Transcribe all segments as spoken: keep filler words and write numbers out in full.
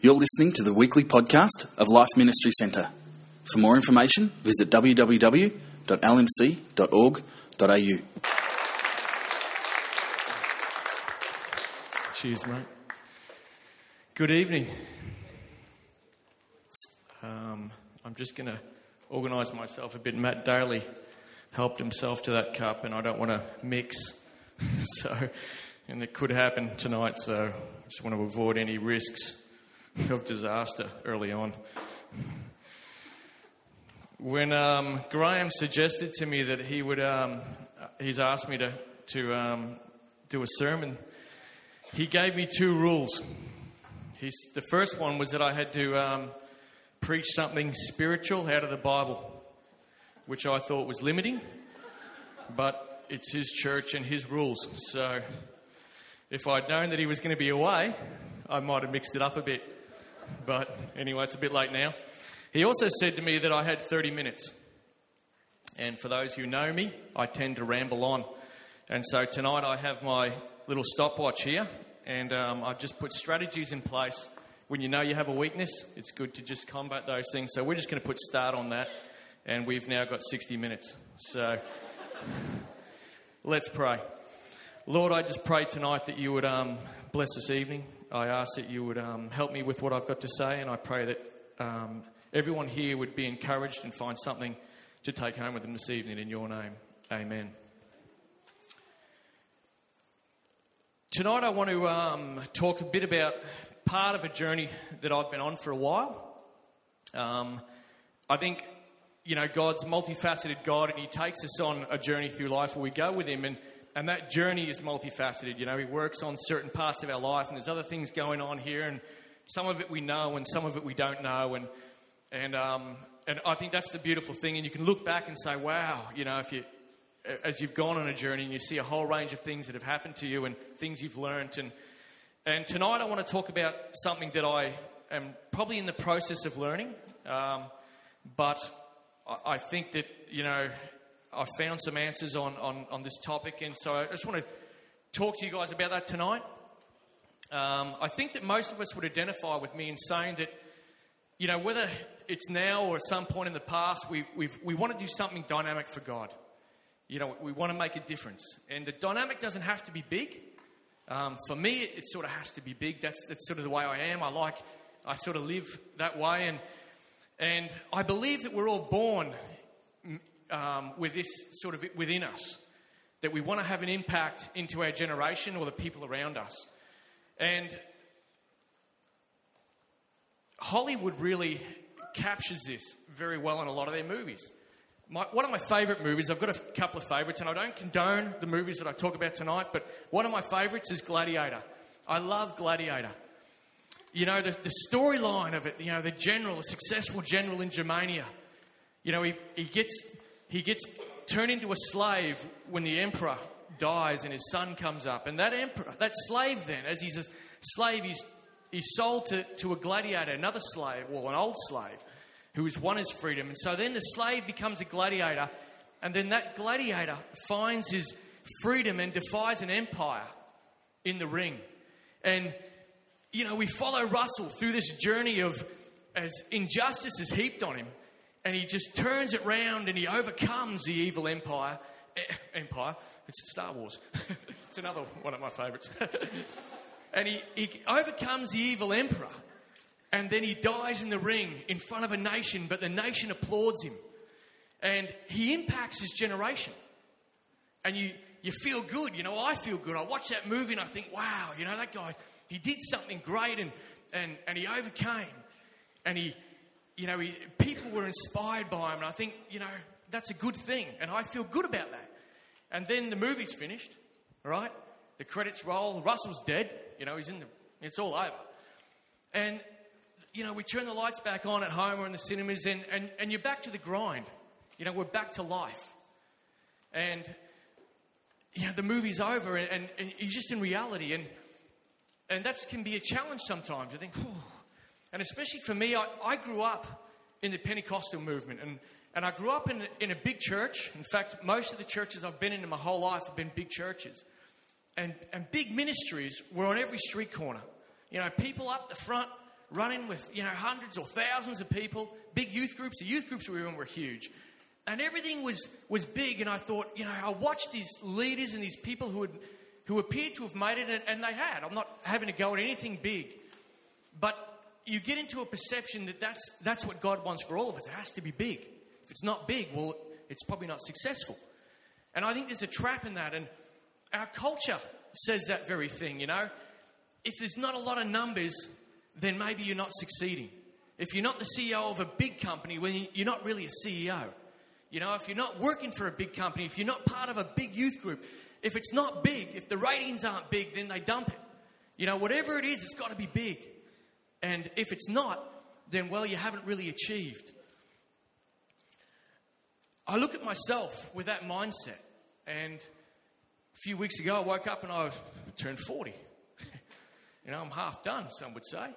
You're listening to the weekly podcast of Life Ministry Centre. For more information, visit w w w dot l m c dot org dot a u. Cheers, mate. Good evening. Um, I'm just going to organise myself a bit. Matt Daly helped himself to that cup, and I don't want to mix. so, and it could happen tonight, so I just want to avoid any risks of disaster early on. When um, Graham suggested to me that he would, um, he's asked me to, to um, do a sermon, he gave me two rules. He's, the first one was that I had to um, preach something spiritual out of the Bible, which I thought was limiting, but it's his church and his rules. So if I'd known that he was going to be away, I might have mixed it up a bit. But anyway, it's a bit late now. He also said to me that I had thirty minutes. And for those who know me, I tend to ramble on. And so tonight I have my little stopwatch here. And um, I've just put strategies in place. When you know you have a weakness, it's good to just combat those things. So we're just going to put start on that. And we've now got sixty minutes. So let's pray. Lord, I just pray tonight that you would um, bless this evening. I ask that you would um, help me with what I've got to say, and I pray that um, everyone here would be encouraged and find something to take home with them this evening in your name. Amen. Tonight I want to um, talk a bit about part of a journey that I've been on for a while. Um, I think, you know, God's multifaceted God, and he takes us on a journey through life where we go with him, and And that journey is multifaceted. You know, he works on certain parts of our life, and there's other things going on here, and some of it we know, and some of it we don't know, and and um, and I think that's the beautiful thing. And you can look back and say, wow, you know, if you as you've gone on a journey, and you see a whole range of things that have happened to you, and things you've learnt, and and tonight I want to talk about something that I am probably in the process of learning, um, but I, I think that, you know, I found some answers on, on, on this topic, and so I just want to talk to you guys about that tonight. Um, I think that most of us would identify with me in saying that, you know, whether it's now or at some point in the past, we we've, we want to do something dynamic for God. You know, we want to make a difference. And the dynamic doesn't have to be big. Um, for me, it sort of has to be big. That's, that's sort of the way I am. I like, I sort of live that way. And, and I believe that we're all born Um, with this sort of within us, that we want to have an impact into our generation or the people around us. And Hollywood really captures this very well in a lot of their movies. My, one of my favourite movies, I've got a couple of favourites, and I don't condone the movies that I talk about tonight, but one of my favourites is Gladiator. I love Gladiator. You know, the, the storyline of it, you know, the general, a successful general in Germania, you know, he, he gets... He gets turned into a slave when the emperor dies and his son comes up. And that emperor, that slave then, as he's a slave, he's, he's sold to, to a gladiator, another slave, or an old slave, who has won his freedom. And so then the slave becomes a gladiator, and then that gladiator finds his freedom and defies an empire in the ring. And, you know, we follow Russell through this journey of, as injustice is heaped on him, and he just turns it round and he overcomes the evil empire. Eh, empire. It's Star Wars. It's another one of my favourites. And he, he overcomes the evil emperor. And then he dies in the ring in front of a nation, but the nation applauds him. And he impacts his generation. And you, you feel good. You know, I feel good. I watch that movie and I think, wow, you know, that guy, he did something great, and, and, and he overcame. And he... You know, he, people were inspired by him, and I think, you know, that's a good thing, and I feel good about that. And then the movie's finished, right? The credits roll. Russell's dead. You know, he's in the. It's all over. And you know, we turn the lights back on at home or in the cinemas, and and, and you're back to the grind. You know, we're back to life, and you know, the movie's over, and, and, and you're just in reality, and and that can be a challenge sometimes. You think, whew. And especially for me, I, I grew up in the Pentecostal movement, and, and I grew up in, in a big church. In fact, most of the churches I've been in in my whole life have been big churches. And, and big ministries were on every street corner. You know, people up the front running with, you know, hundreds or thousands of people, big youth groups. The youth groups we were in were huge. And everything was, was big, and I thought, you know, I watched these leaders and these people who had, who appeared to have made it, and, and they had. I'm not having to go at anything big. But you get into a perception that that's, that's what God wants for all of us. It has to be big. If it's not big, well, it's probably not successful. And I think there's a trap in that, and our culture says that very thing, you know. If there's not a lot of numbers, then maybe you're not succeeding. If you're not the C E O of a big company, well, you're not really a C E O. You know, if you're not working for a big company, if you're not part of a big youth group, if it's not big, if the ratings aren't big, then they dump it. You know, whatever it is, it's got to be big. And if it's not, then, well, you haven't really achieved. I look at myself with that mindset. And a few weeks ago, I woke up and I turned forty. You know, I'm half done, some would say.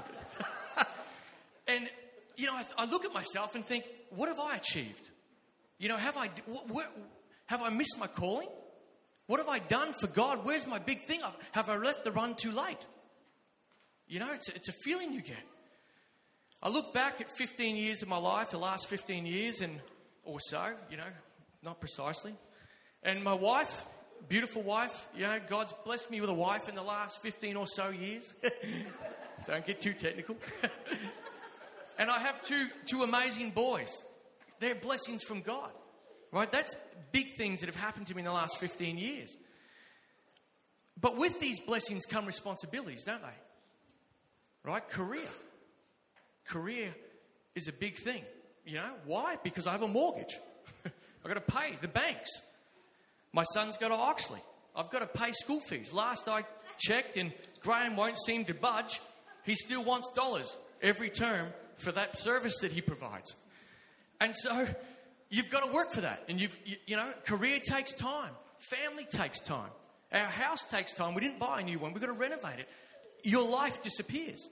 And, you know, I, I look at myself and think, what have I achieved? You know, have I what, what, have I missed my calling? What have I done for God? Where's my big thing? Have I left the run too late? You know, it's a, it's a feeling you get. I look back at fifteen years of my life, the last fifteen years and or so, you know, not precisely. And my wife, beautiful wife, you know, God's blessed me with a wife in the last fifteen or so years. Don't get too technical. And I have two two amazing boys. They're blessings from God, right? That's big things that have happened to me in the last fifteen years. But with these blessings come responsibilities, don't they? Right? Career. Career is a big thing. You know, why? Because I have a mortgage. I've got to pay the banks. My son's got to Oxley. I've got to pay school fees. Last I checked, and Graham won't seem to budge. He still wants dollars every term for that service that he provides. And so you've got to work for that. And, you've, you, you know, career takes time. Family takes time. Our house takes time. We didn't buy a new one. We've got to renovate it. Your life disappears.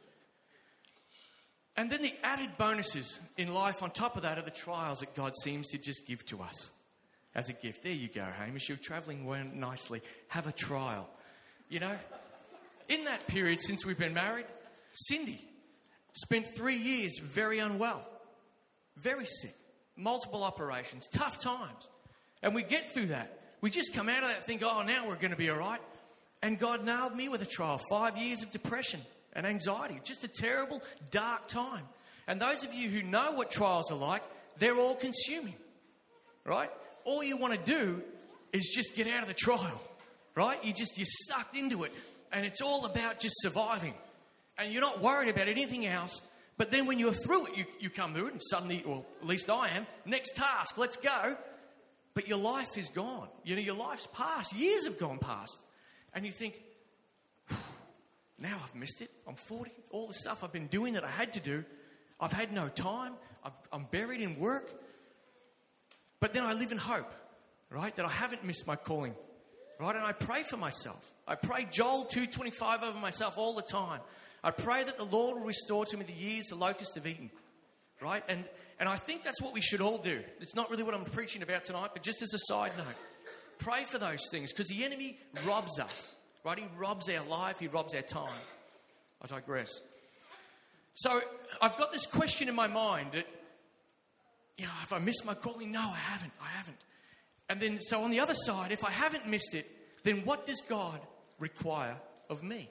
And then the added bonuses in life on top of that are the trials that God seems to just give to us as a gift. There you go, Hamish. You're travelling well nicely. Have a trial. You know, in that period since we've been married, Cindy spent three years very unwell. Very sick, multiple operations, tough times. And we get through that. We just come out of that and think, oh, now we're going to be all right. And God nailed me with a trial. Five years of depression and anxiety. Just a terrible, dark time. And those of you who know what trials are like, they're all consuming, right? All you want to do is just get out of the trial, right? You just, you're sucked into it. And it's all about just surviving. And you're not worried about anything else. But then when you're through it, you, you come through it and suddenly, or at least I am, next task, let's go. But your life is gone. You know, your life's past. Years have gone past. And you think, now I've missed it. I'm forty. All the stuff I've been doing that I had to do, I've had no time. I've, I'm buried in work. But then I live in hope, right? That I haven't missed my calling, right? And I pray for myself. I pray Joel two twenty-five over myself all the time. I pray that the Lord will restore to me the years the locusts have eaten, right? And and I think that's what we should all do. It's not really what I'm preaching about tonight, but just as a side note, pray for those things because the enemy robs us, right? He robs our life. He robs our time. I digress. So I've got this question in my mind that, you know, have I missed my calling? No, I haven't. I haven't. And then, so on the other side, if I haven't missed it, then what does God require of me?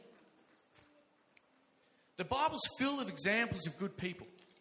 The Bible's full of examples of good people.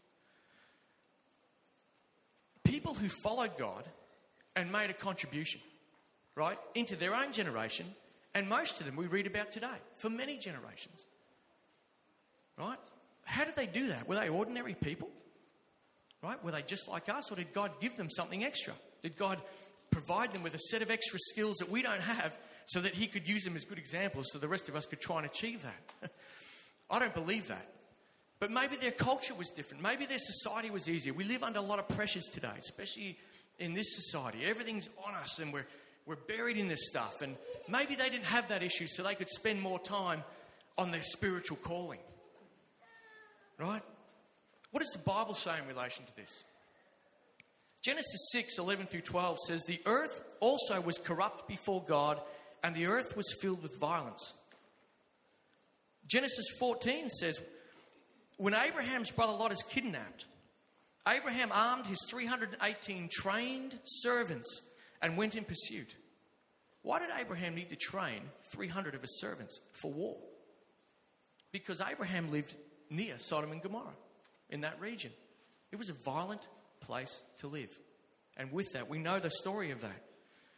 People who followed God and made a contribution, right, into their own generation, and most of them we read about today, for many generations. Right? How did they do that? Were they ordinary people? Right? Were they just like us, or did God give them something extra? Did God provide them with a set of extra skills that we don't have so that he could use them as good examples so the rest of us could try and achieve that? I don't believe that. But maybe their culture was different. Maybe their society was easier. We live under a lot of pressures today, especially in this society. Everything's on us and we're, we're buried in this stuff. And maybe they didn't have that issue so they could spend more time on their spiritual calling. Right? What does the Bible say in relation to this? Genesis six, eleven through twelve says, the earth also was corrupt before God, and the earth was filled with violence. Genesis fourteen says, when Abraham's brother Lot is kidnapped, Abraham armed his three hundred eighteen trained servants and went in pursuit. Why did Abraham need to train three hundred of his servants for war? Because Abraham lived near Sodom and Gomorrah, in that region. It was a violent place to live. And with that, we know the story of that.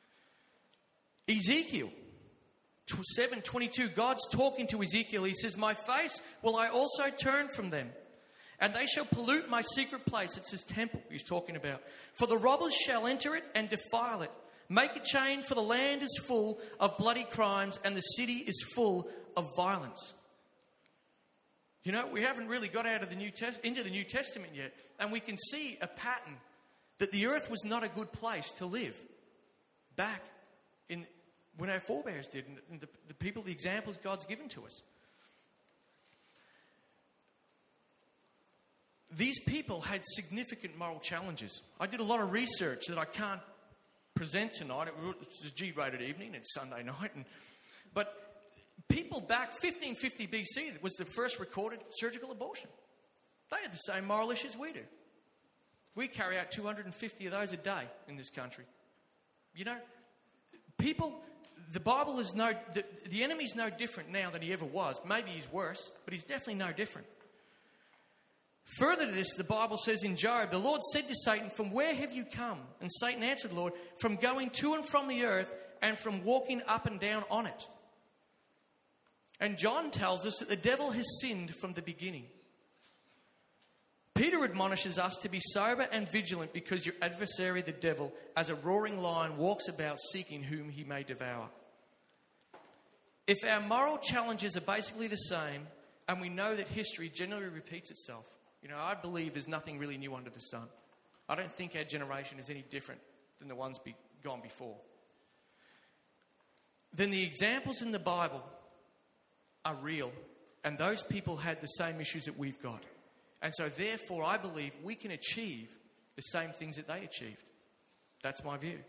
Ezekiel seven twenty-two, God's talking to Ezekiel. He says, my face will I also turn from them, and they shall pollute my secret place. It's his temple he's talking about. For the robbers shall enter it and defile it. Make a chain, for the land is full of bloody crimes, and the city is full of violence. You know, we haven't really got out of the New Test- into the New Testament yet, and we can see a pattern that the earth was not a good place to live back in when our forebears did, and the, the people, the examples God's given to us. These people had significant moral challenges. I did a lot of research that I can't present tonight. It was a G-rated evening, it's Sunday night, and but people back fifteen fifty B C was the first recorded surgical abortion. They had the same moral issues we do. We carry out two hundred fifty of those a day in this country. You know, people, the Bible is no, the, the enemy's no different now than he ever was. Maybe he's worse, but he's definitely no different. Further to this, the Bible says in Job, the Lord said to Satan, from where have you come? And Satan answered the Lord, from going to and from the earth and from walking up and down on it. And John tells us that the devil has sinned from the beginning. Peter admonishes us to be sober and vigilant because your adversary, the devil, as a roaring lion, walks about seeking whom he may devour. If our moral challenges are basically the same, and we know that history generally repeats itself, you know, I believe there's nothing really new under the sun. I don't think our generation is any different than the ones be- gone before. Then the examples in the Bible are real, and those people had the same issues that we've got. And so therefore I believe we can achieve the same things that they achieved. That's my view.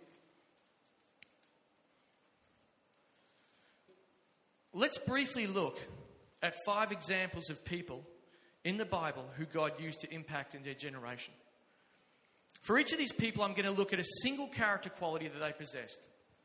Let's briefly look at five examples of people in the Bible who God used to impact in their generation. For each of these people, I'm going to look at a single character quality that they possessed.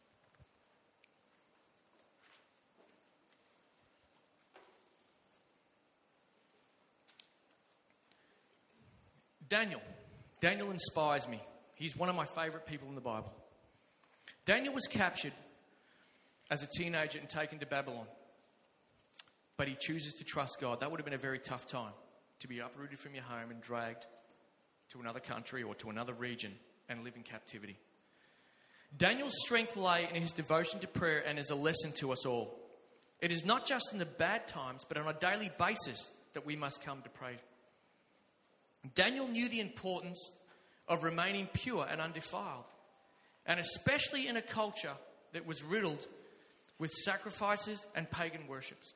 Daniel. Daniel inspires me. He's one of my favourite people in the Bible. Daniel was captured as a teenager and taken to Babylon. But he chooses to trust God. That would have been a very tough time, to be uprooted from your home and dragged to another country or to another region and live in captivity. Daniel's strength lay in his devotion to prayer and is a lesson to us all. It is not just in the bad times, but on a daily basis that we must come to pray. Daniel knew the importance of remaining pure and undefiled, and especially in a culture that was riddled with sacrifices and pagan worships.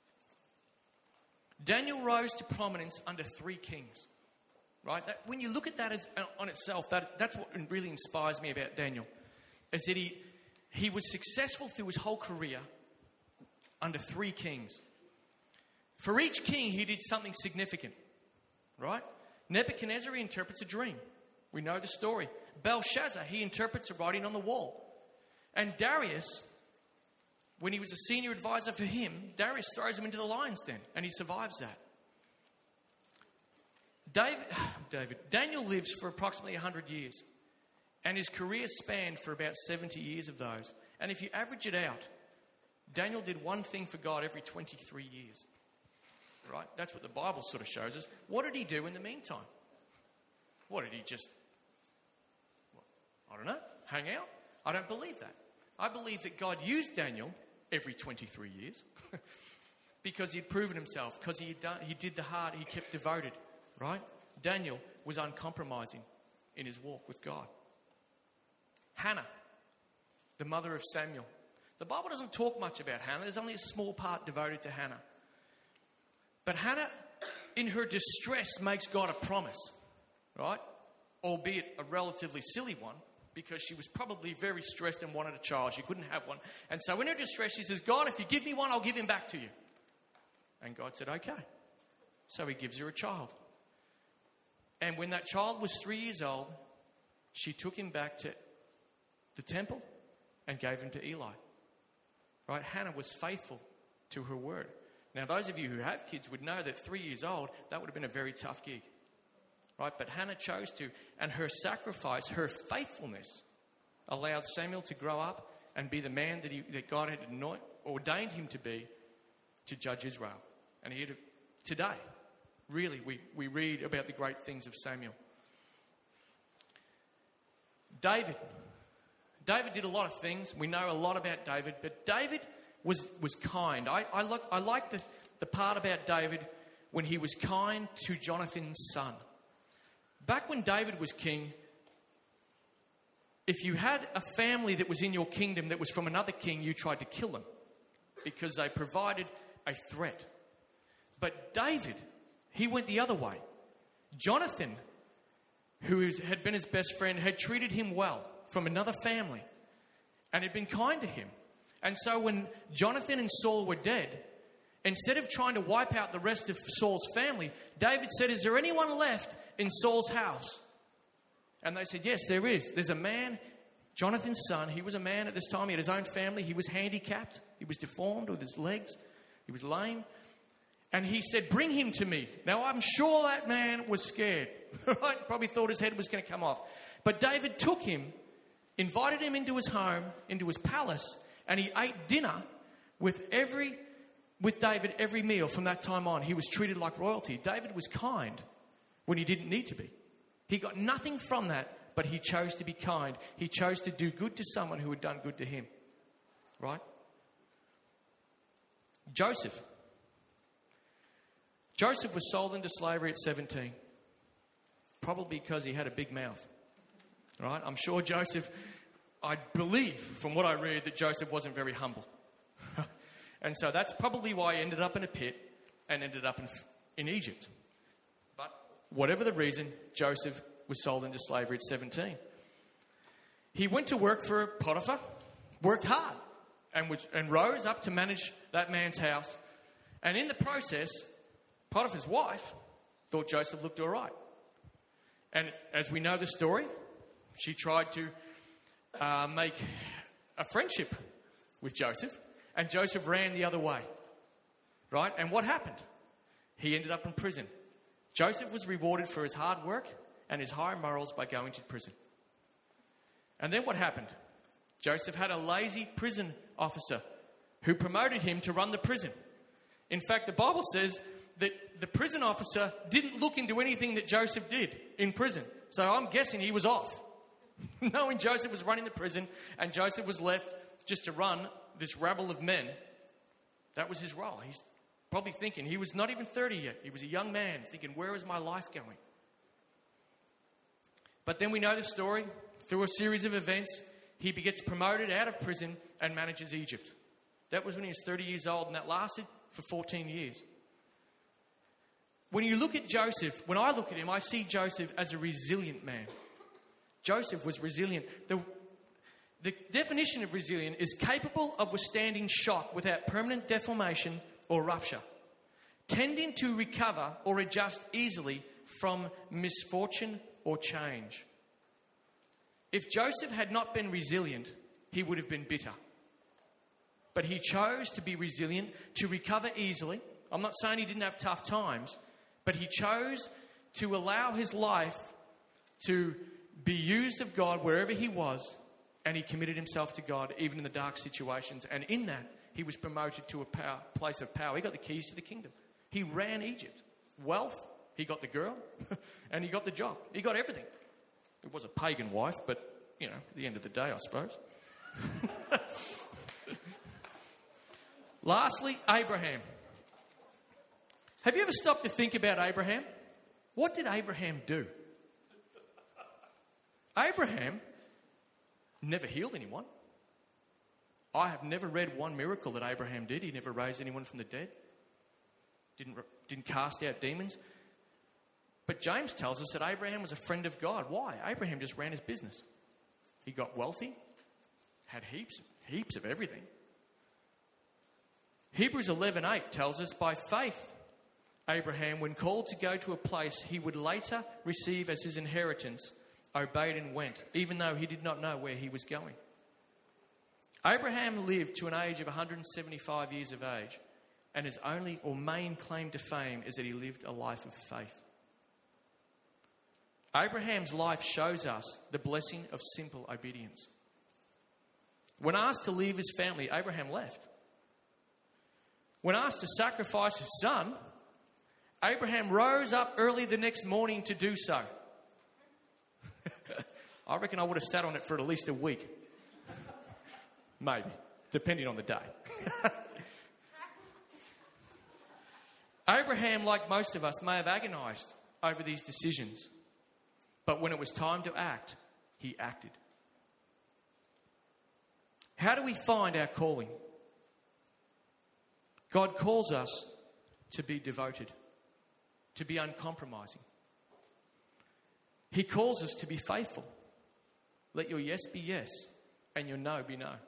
Daniel rose to prominence under three kings, right? That, when you look at that as, on itself, that, that's what really inspires me about Daniel, is that he, he was successful through his whole career under three kings. For each king, he did something significant, right? Nebuchadnezzar, he interprets a dream. We know the story. Belshazzar, he interprets a writing on the wall. And Darius, when he was a senior advisor for him, Darius throws him into the lion's den, and he survives that. David, David, Daniel lives for approximately one hundred years, and his career spanned for about seventy years of those. And if you average it out, Daniel did one thing for God every twenty-three years. Right? That's what the Bible sort of shows us. What did he do in the meantime? What, did he just, well, I don't know, hang out? I don't believe that. I believe that God used Daniel every twenty-three years because he'd proven himself, because he had done, he did the hard, he kept devoted, right? Daniel was uncompromising in his walk with God. Hannah, the mother of Samuel. The Bible doesn't talk much about Hannah. There's only a small part devoted to Hannah. But Hannah, in her distress, makes God a promise, right? Albeit a relatively silly one, because she was probably very stressed and wanted a child. She couldn't have one. And so in her distress, she says, God, if you give me one, I'll give him back to you. And God said, okay. So he gives her a child. And when that child was three years old, she took him back to the temple and gave him to Eli. Right? Hannah was faithful to her word. Now, those of you who have kids would know that three years old, that would have been a very tough gig. Right? But Hannah chose to, and her sacrifice, her faithfulness, allowed Samuel to grow up and be the man that, he, that God had anoint, ordained him to be, to judge Israel. And he had, today, really, we, we read about the great things of Samuel. David. David did a lot of things. We know a lot about David, but David was, was kind. I, I, look, I like the, the part about David when he was kind to Jonathan's son. Back when David was king, if you had a family that was in your kingdom that was from another king, you tried to kill them because they provided a threat. But David, he went the other way. Jonathan, who had been his best friend, had treated him well from another family and had been kind to him. And so when Jonathan and Saul were dead, instead of trying to wipe out the rest of Saul's family, David said, "Is there anyone left in Saul's house?" And they said, "Yes, there is. There's a man, Jonathan's son. He was a man at this time. He had his own family. He was handicapped. He was deformed with his legs. He was lame. And he said, 'Bring him to me.' Now, I'm sure that man was scared. Right? Probably thought his head was going to come off. But David took him, invited him into his home, into his palace, and he ate dinner with every with David every meal from that time on. He was treated like royalty. David was kind when he didn't need to be. He got nothing from that, but he chose to be kind. He chose to do good to someone who had done good to him. Right? Joseph. Joseph was sold into slavery at seventeen. Probably because he had a big mouth. Right? I'm sure Joseph, I believe from what I read, that Joseph wasn't very humble. And so that's probably why he ended up in a pit and ended up in, in Egypt. But whatever the reason, Joseph was sold into slavery at seventeen. He went to work for Potiphar, worked hard, and, was, and rose up to manage that man's house. And in the process, Potiphar's wife thought Joseph looked all right. And as we know the story, she tried to uh, make a friendship with Joseph, and Joseph ran the other way. Right? And what happened? He ended up in prison. Joseph was rewarded for his hard work and his high morals by going to prison. And then what happened? Joseph had a lazy prison officer who promoted him to run the prison. In fact, the Bible says that the prison officer didn't look into anything that Joseph did in prison. So I'm guessing he was off. Knowing Joseph was running the prison and Joseph was left just to run this rabble of men, that was his role. He's probably thinking, he was not even thirty yet. He was a young man thinking, where is my life going? But then we know the story. Through a series of events, he gets promoted out of prison and manages Egypt. That was when he was thirty years old, and that lasted for fourteen years. When you look at Joseph, when I look at him, I see Joseph as a resilient man. Joseph was resilient. The, the definition of resilient is capable of withstanding shock without permanent deformation or rupture, tending to recover or adjust easily from misfortune or change. If Joseph had not been resilient, he would have been bitter. But he chose to be resilient, to recover easily. I'm not saying he didn't have tough times, but he chose to allow his life to be used of God wherever he was, and he committed himself to God even in the dark situations. And in that, he was promoted to a power, place of power. He got the keys to the kingdom. He ran Egypt. Wealth, he got the girl, and he got the job. He got everything. It was a pagan wife, but, you know, at the end of the day, I suppose. Lastly, Abraham. Have you ever stopped to think about Abraham? What did Abraham do? Abraham never healed anyone. I have never read one miracle that Abraham did. He never raised anyone from the dead. Didn't, didn't cast out demons. But James tells us that Abraham was a friend of God. Why? Abraham just ran his business. He got wealthy, had heaps, heaps of everything. Hebrews eleven eight tells us, by faith, Abraham, when called to go to a place he would later receive as his inheritance, obeyed and went, even though he did not know where he was going. Abraham lived to an age of one hundred seventy-five years of age, and his only or main claim to fame is that he lived a life of faith. Abraham's life shows us the blessing of simple obedience. When asked to leave his family, Abraham left. When asked to sacrifice his son, Abraham rose up early the next morning to do so. I reckon I would have sat on it for at least a week. Maybe, depending on the day. Abraham, like most of us, may have agonized over these decisions. But when it was time to act, he acted. How do we find our calling? God calls us to be devoted, to be uncompromising. He calls us to be faithful. Let your yes be yes and your no be no.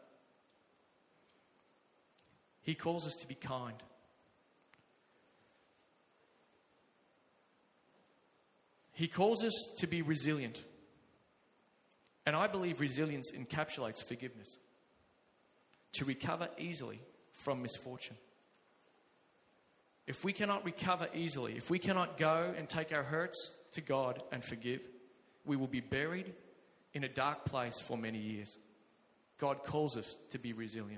He calls us to be kind. He calls us to be resilient. And I believe resilience encapsulates forgiveness. To recover easily from misfortune. If we cannot recover easily, if we cannot go and take our hurts to God and forgive, we will be buried in a dark place for many years. God calls us to be resilient.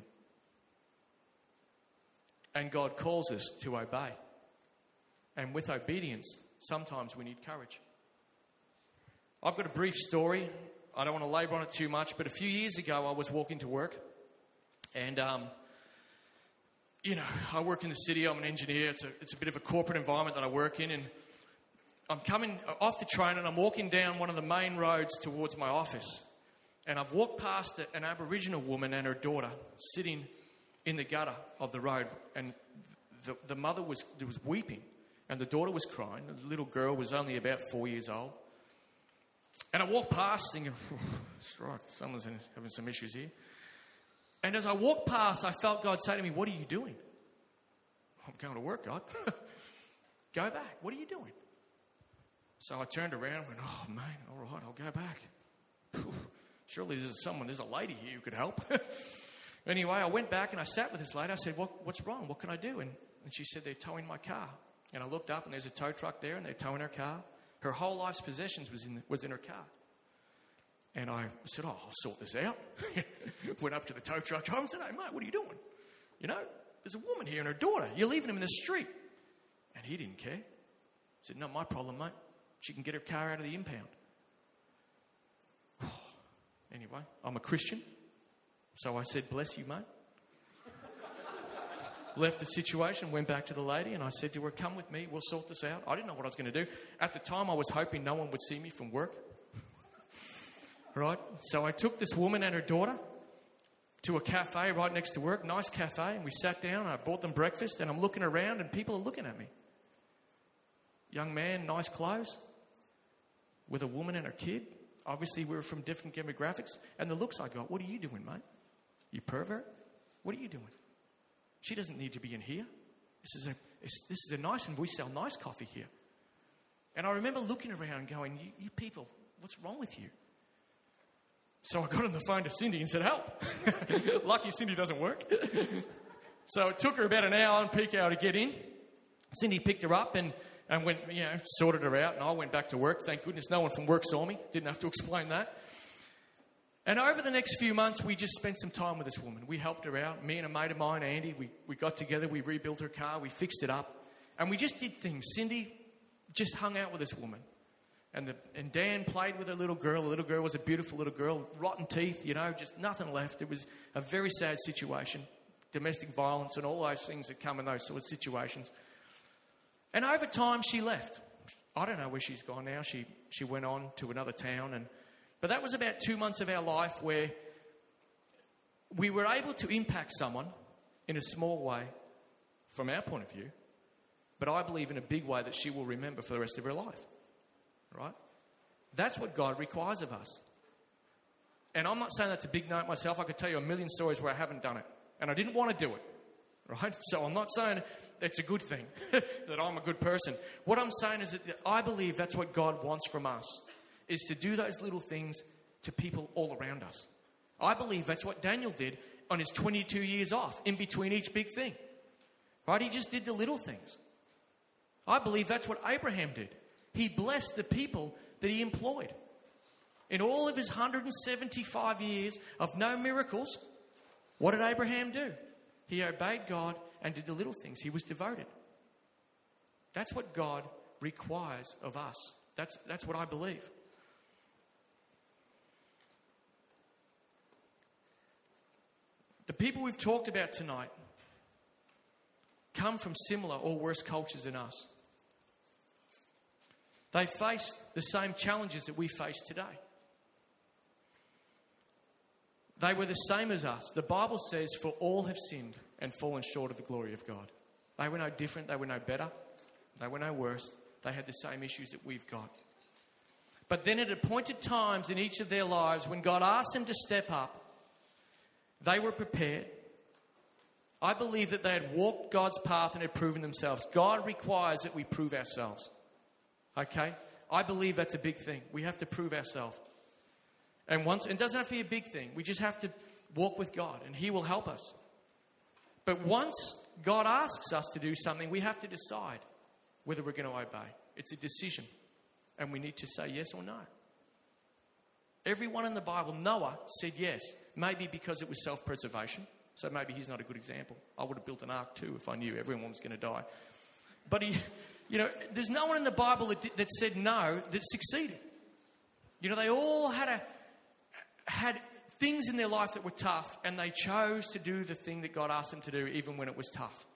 And God calls us to obey. And with obedience, sometimes we need courage. I've got a brief story. I don't want to labour on it too much, but a few years ago I was walking to work. And, um, you know, I work in the city. I'm an engineer. It's a, it's a bit of a corporate environment that I work in. And I'm coming off the train and I'm walking down one of the main roads towards my office. And I've walked past an Aboriginal woman and her daughter sitting in the gutter of the road. And the, the mother was, was weeping and the daughter was crying. The little girl was only about four years old. And I walked past thinking, that's right, someone's having some issues here. And as I walked past, I felt God say to me, what are you doing? I'm going to work, God. Go back. What are you doing? So I turned around and went, oh, man, all right, I'll go back. Surely there's someone, there's a lady here who could help. Anyway, I went back and I sat with this lady. I said, what, what's wrong? What can I do? And, and she said, they're towing my car. And I looked up and there's a tow truck there and they're towing her car. Her whole life's possessions was in, was in her car. And I said, oh, I'll sort this out. Went up to the tow truck driver and said, hey, mate, what are you doing? You know, there's a woman here and her daughter. You're leaving them in the street. And he didn't care. He said, not my problem, mate. She can get her car out of the impound. Anyway, I'm a Christian. So I said, bless you, mate. Left the situation, went back to the lady, and I said to her, come with me, we'll sort this out. I didn't know what I was going to do. At the time, I was hoping no one would see me from work. Right? So I took this woman and her daughter to a cafe right next to work, nice cafe, and we sat down, and I bought them breakfast, and I'm looking around, and people are looking at me. Young man, nice clothes, with a woman and her kid. Obviously, we were from different demographics, and the looks I got, what are you doing, mate? You pervert? What are you doing? She doesn't need to be in here. This is a this is a nice, and we sell nice coffee here. And I remember looking around going, you, you people, what's wrong with you? So I got on the phone to Cindy and said, help. Lucky Cindy doesn't work. So it took her about an hour on peak hour to get in. Cindy picked her up and, and went, you know, sorted her out. And I went back to work. Thank goodness no one from work saw me. Didn't have to explain that. And over the next few months, we just spent some time with this woman. We helped her out. Me and a mate of mine, Andy, we, we got together. We rebuilt her car. We fixed it up. And we just did things. Cindy just hung out with this woman. And, the, and Dan played with a little girl. The little girl was a beautiful little girl. Rotten teeth, you know, just nothing left. It was a very sad situation. Domestic violence and all those things that come in those sort of situations. And over time, she left. I don't know where she's gone now. She she went on to another town. and But that was about two months of our life where we were able to impact someone in a small way from our point of view. But I believe in a big way that she will remember for the rest of her life. Right? That's what God requires of us. And I'm not saying that's a big note myself. I could tell you a million stories where I haven't done it. And I didn't want to do it. Right? So I'm not saying it's a good thing that I'm a good person. What I'm saying is that I believe that's what God wants from us, is to do those little things to people all around us. I believe that's what Daniel did on his twenty-two years off, in between each big thing. Right? He just did the little things. I believe that's what Abraham did. He blessed the people that he employed. In all of his one hundred seventy-five years of no miracles, what did Abraham do? He obeyed God and did the little things. He was devoted. That's what God requires of us. That's, that's what I believe. The people we've talked about tonight come from similar or worse cultures than us. They face the same challenges that we face today. They were the same as us. The Bible says, for all have sinned and fallen short of the glory of God. They were no different. They were no better. They were no worse. They had the same issues that we've got. But then at appointed times in each of their lives, when God asked them to step up, they were prepared. I believe that they had walked God's path and had proven themselves. God requires that we prove ourselves. Okay? I believe that's a big thing. We have to prove ourselves. And once, it doesn't have to be a big thing. We just have to walk with God and He will help us. But once God asks us to do something, we have to decide whether we're going to obey. It's a decision. And we need to say yes or no. Everyone in the Bible, Noah said yes. Maybe because it was self-preservation. So maybe he's not a good example. I would have built an ark too if I knew everyone was going to die. But he, you know, there's no one in the Bible that, that said no that succeeded. You know, they all had a had things in their life that were tough, and they chose to do the thing that God asked them to do even when it was tough.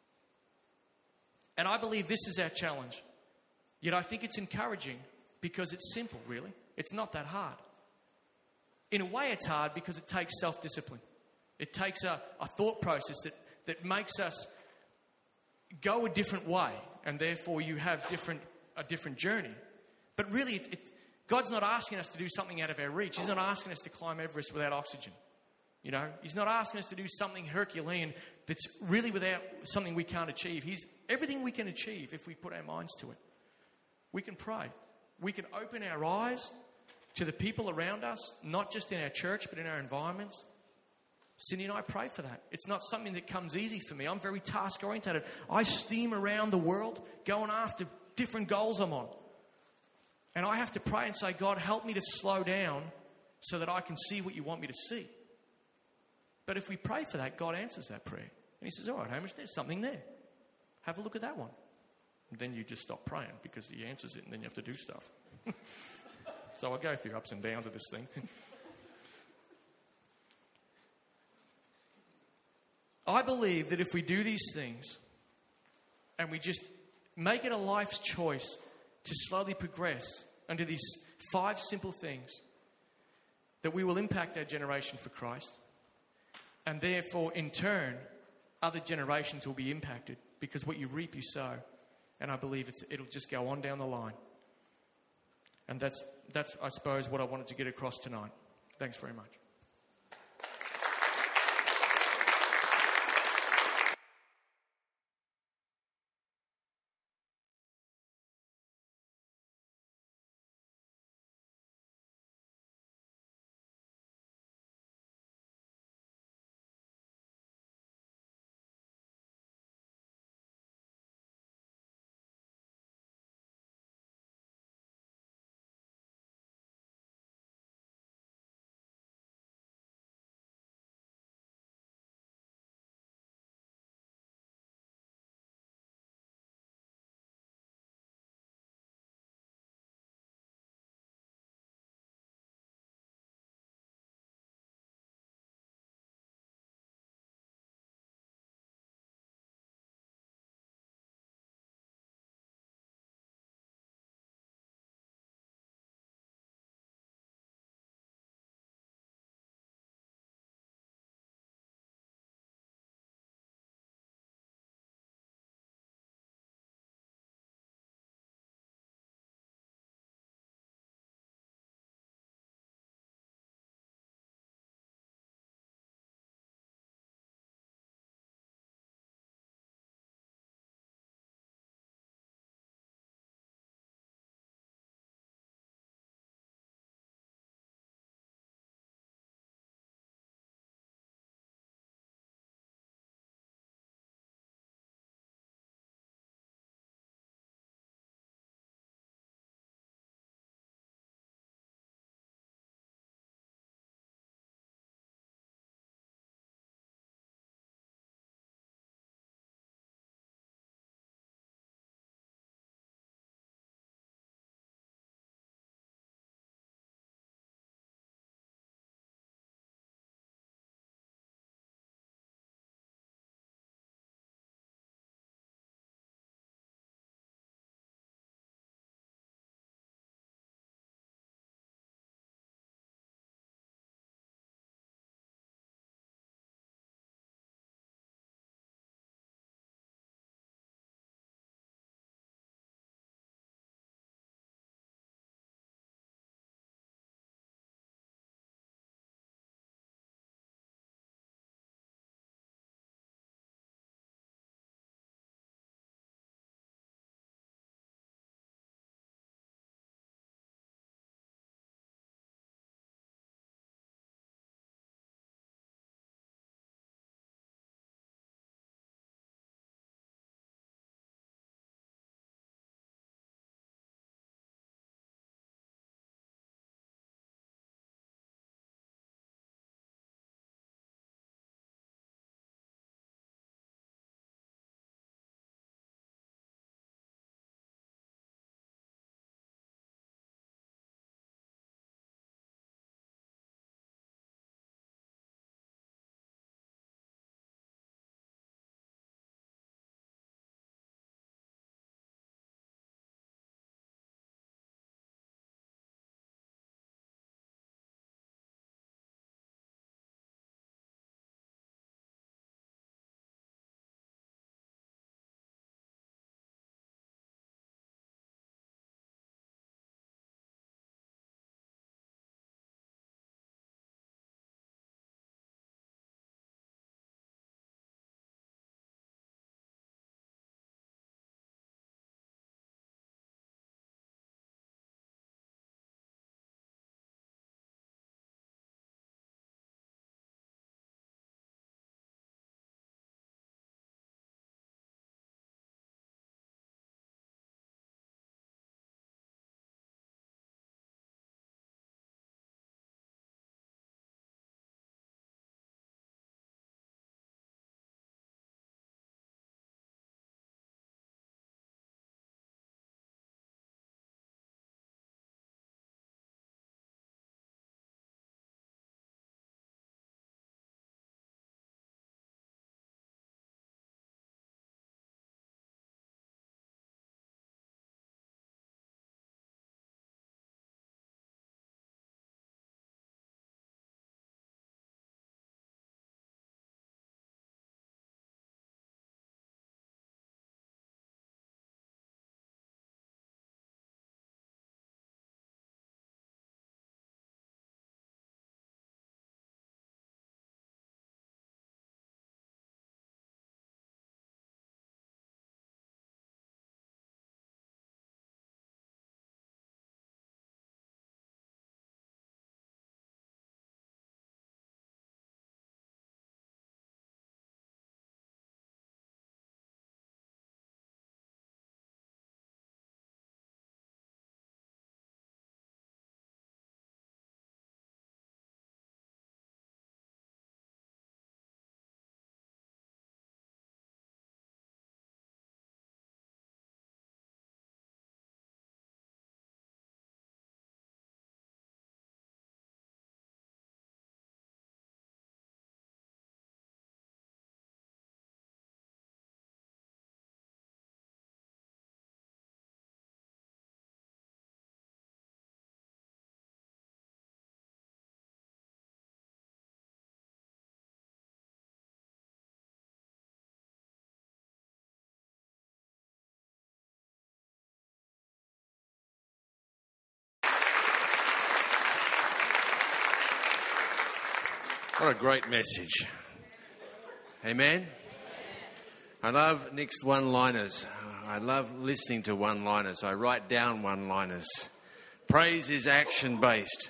And I believe this is our challenge. Yet I think it's encouraging because it's simple, really. It's not that hard. In a way, it's hard because it takes self-discipline. It takes a, a thought process that, that makes us go a different way, and therefore you have different a different journey. But really, it, it, God's not asking us to do something out of our reach. He's not asking us to climb Everest without oxygen. You know, He's not asking us to do something Herculean that's really without something we can't achieve. He's everything we can achieve if we put our minds to it. We can pray. We can open our eyes to the people around us, not just in our church, but in our environments. Cindy and I pray for that. It's not something that comes easy for me. I'm very task-orientated. I steam around the world going after different goals I'm on. And I have to pray and say, God, help me to slow down so that I can see what you want me to see. But if we pray for that, God answers that prayer. And He says, all right, Hamish, there's something there. Have a look at that one. And then you just stop praying because He answers it and then you have to do stuff. So I go through ups and downs of this thing. I believe that if we do these things and we just make it a life's choice to slowly progress under these five simple things, that we will impact our generation for Christ. And therefore, in turn, other generations will be impacted because what you reap, you sow. And I believe it's, it'll just go on down the line. And that's, that's, I suppose, what I wanted to get across tonight. Thanks very much. What a great message. Amen. I love Nick's one-liners. I love listening to one-liners. I write down one-liners. Praise is action-based.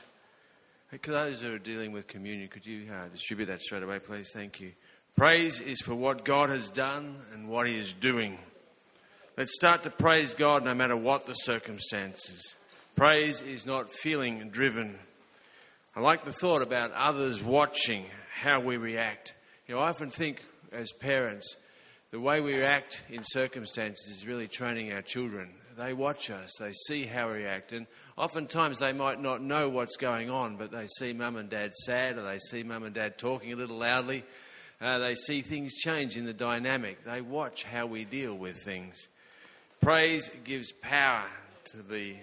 For those who are dealing with communion, could you uh, distribute that straight away, please? Thank you. Praise is for what God has done and what he is doing. Let's start to praise God no matter what the circumstances. Praise is not feeling driven. I like the thought about others watching how we react. You know, I often think as parents, the way we react in circumstances is really training our children. They watch us, they see how we react, and oftentimes they might not know what's going on, but they see mum and dad sad, or they see mum and dad talking a little loudly. Uh, they see things change in the dynamic. They watch how we deal with things. Praise gives power to the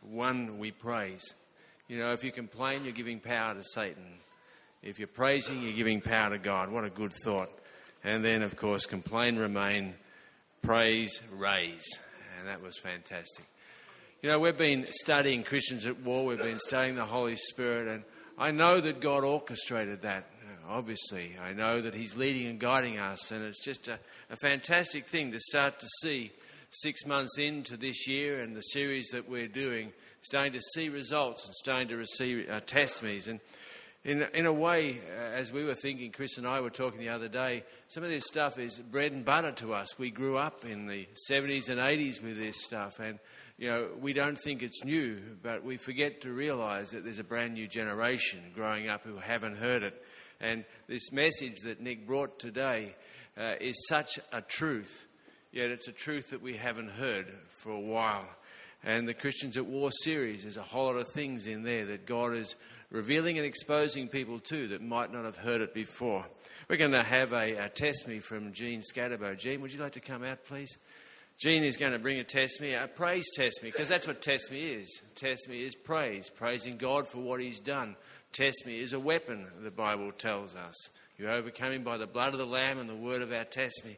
one we praise. You know, if you complain, you're giving power to Satan. If you're praising, you're giving power to God. What a good thought. And then, of course, complain, remain, praise, raise. And that was fantastic. You know, we've been studying Christians at War. We've been studying the Holy Spirit. And I know that God orchestrated that, obviously. I know that he's leading and guiding us. And it's just a, a fantastic thing to start to see six months into this year and the series that we're doing, starting to see results and starting to receive uh, testimonies. And in, in a way, uh, as we were thinking, Chris and I were talking the other day, some of this stuff is bread and butter to us. We grew up in the seventies and eighties with this stuff, and you know, we don't think it's new, but we forget to realise that there's a brand new generation growing up who haven't heard it. And this message that Nick brought today uh, is such a truth. Yet it's a truth that we haven't heard for a while. And the Christians at War series, there's a whole lot of things in there that God is revealing and exposing people to that might not have heard it before. We're going to have a, a testimony from Jean Scatterbo. Jean, would you like to come out, please? Jean is going to bring a testimony, a praise testimony, because that's what testimony is. Testimony is praise, praising God for what he's done. Testimony is a weapon, the Bible tells us. You overcome him by the blood of the Lamb and the word of our testimony.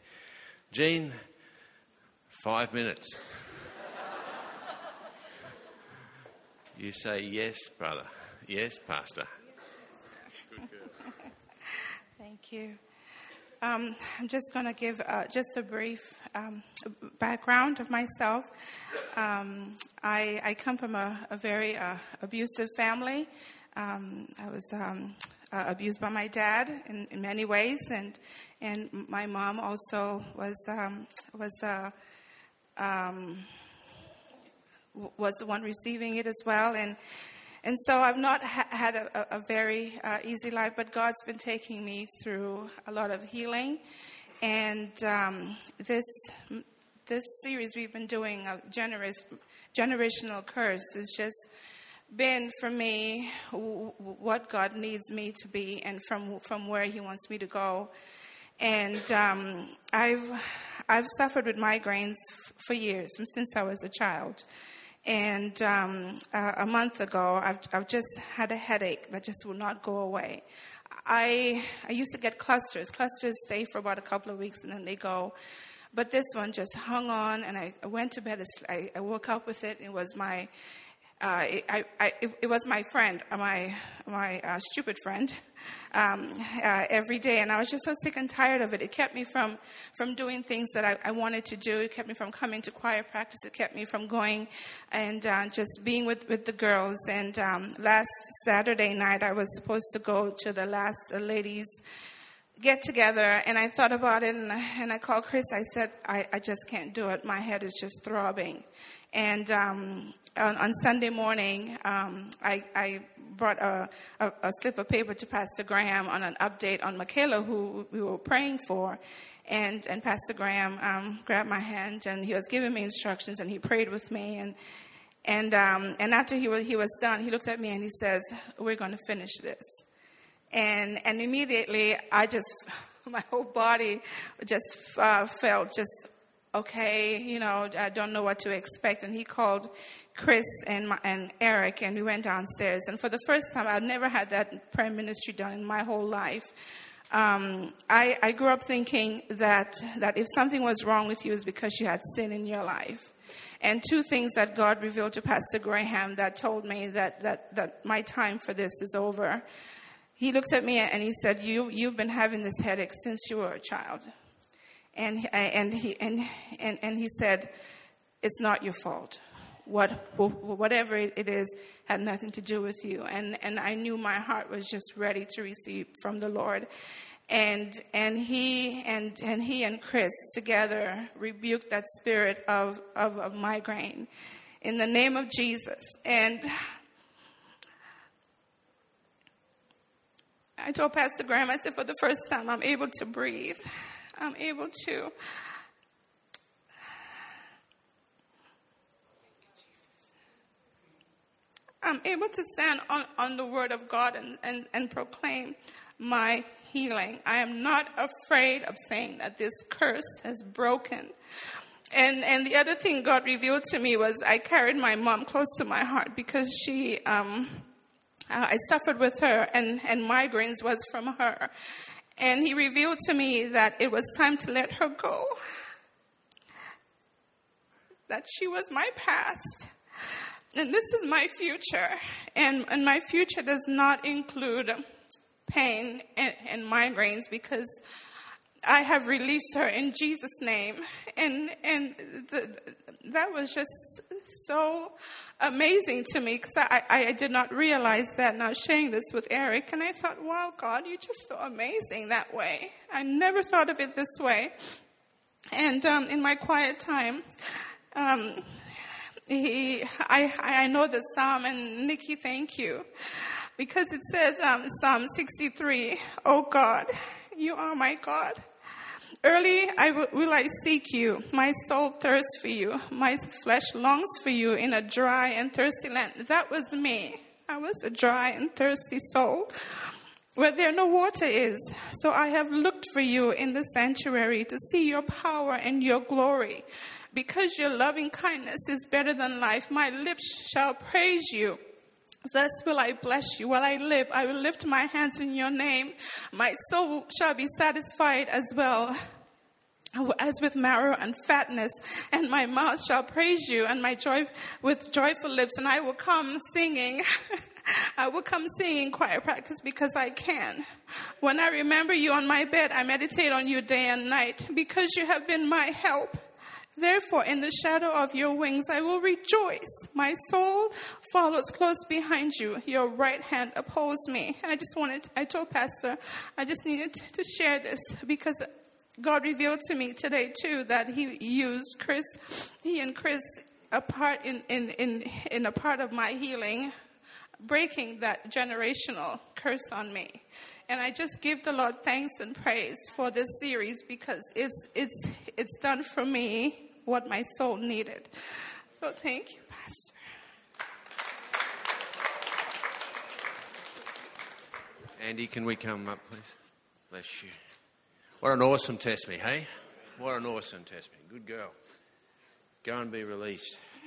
Jean, five minutes. You say, yes, brother. Yes, Pastor. Good girl. Thank you. Um, I'm just going to give uh, just a brief um, background of myself. Um, I, I come from a, a very uh, abusive family. Um, I was um, uh, abused by my dad in, in many ways, and and my mom also was um, was uh, um, was the one receiving it as well, and and so I've not ha- had a, a very uh, easy life, but God's been taking me through a lot of healing, and um, this this series we've been doing, of generous generational curse, has just been for me w- what God needs me to be, and from from where He wants me to go. And um, I've I've suffered with migraines f- for years, since I was a child. And um, uh, a month ago, I've, I've just had a headache that just will not go away. I I used to get clusters. Clusters stay for about a couple of weeks and then they go. But this one just hung on, and I, I went to bed. I, I woke up with it. It was my Uh, it, I, I, it, it was my friend, my my uh, stupid friend, um, uh, every day, and I was just so sick and tired of it. It kept me from, from doing things that I, I wanted to do. It kept me from coming to choir practice. It kept me from going and uh, just being with, with the girls. And um, last Saturday night, I was supposed to go to the last uh, ladies' get together, and I thought about it, and, and I called Chris. I said, I, I just can't do it. My head is just throbbing. And um, on, on Sunday morning, um, I, I brought a, a, a slip of paper to Pastor Graham on an update on Michaela, who we were praying for. And, and Pastor Graham um, grabbed my hand, and he was giving me instructions, and he prayed with me. And and um, and after he was, he was done, he looked at me and he says, "We're going to finish this." And and immediately, I just, my whole body just uh, felt just, okay, you know, I don't know what to expect. And he called Chris and my, and Eric, and we went downstairs. And for the first time, I've never had that prayer ministry done in my whole life. Um, I, I grew up thinking that, that if something was wrong with you, it was because you had sin in your life. And two things that God revealed to Pastor Graham that told me that, that, that my time for this is over. he looked at me and he said, you, you've been having this headache since you were a child. And, and, he, and, and, and he said, it's not your fault. What, whatever it is had nothing to do with you. And, and I knew my heart was just ready to receive from the Lord. And and he and and he and Chris together rebuked that spirit of, of, of migraine in the name of Jesus. And I told Pastor Graham, I said, for the first time, I'm able to breathe. I'm able to. I'm able to stand on, on the word of God and, and, and proclaim my healing. I am not afraid of saying that this curse has broken. And and the other thing God revealed to me was I carried my mom close to my heart because she, um, I suffered with her and, and migraines was from her. And he revealed to me that it was time to let her go. That she was my past. And this is my future. And, and my future does not include pain and, and migraines because I have released her in Jesus' name. And and the, that was just so amazing to me because I, I, I did not realize that. And I was sharing this with Eric. And I thought, wow, God, you're just so amazing that way. I never thought of it this way. And um, in my quiet time, um, he, I, I know the Psalm. And Nikki, thank you. Because it says, um, Psalm sixty-three, oh God, you are my God. Early I w- will I seek you. My soul thirsts for you. My flesh longs for you in a dry and thirsty land. That was me. I was a dry and thirsty soul where there no water is. So I have looked for you in the sanctuary to see your power and your glory. Because your loving kindness is better than life, my lips shall praise you. Thus will I bless you while I live. I will lift my hands in your name. My soul shall be satisfied as well as with marrow and fatness, and my mouth shall praise you, and my joy with joyful lips. And I will come singing. I will come singing choir practice because I can. When I remember you on my bed, I meditate on you day and night because you have been my help. Therefore, in the shadow of your wings, I will rejoice. My soul follows close behind you. Your right hand upholds me. I just wanted, I told Pastor, I just needed to share this because God revealed to me today, too, that he used Chris, he and Chris, a part in, in, in, in a part of my healing, breaking that generational curse on me. And I just give the Lord thanks and praise for this series because it's it's it's done for me what my soul needed. So thank you, Pastor. Andy, can we come up, please? Bless you. What an awesome testimony, hey? What an awesome testimony. Good girl. Go and be released.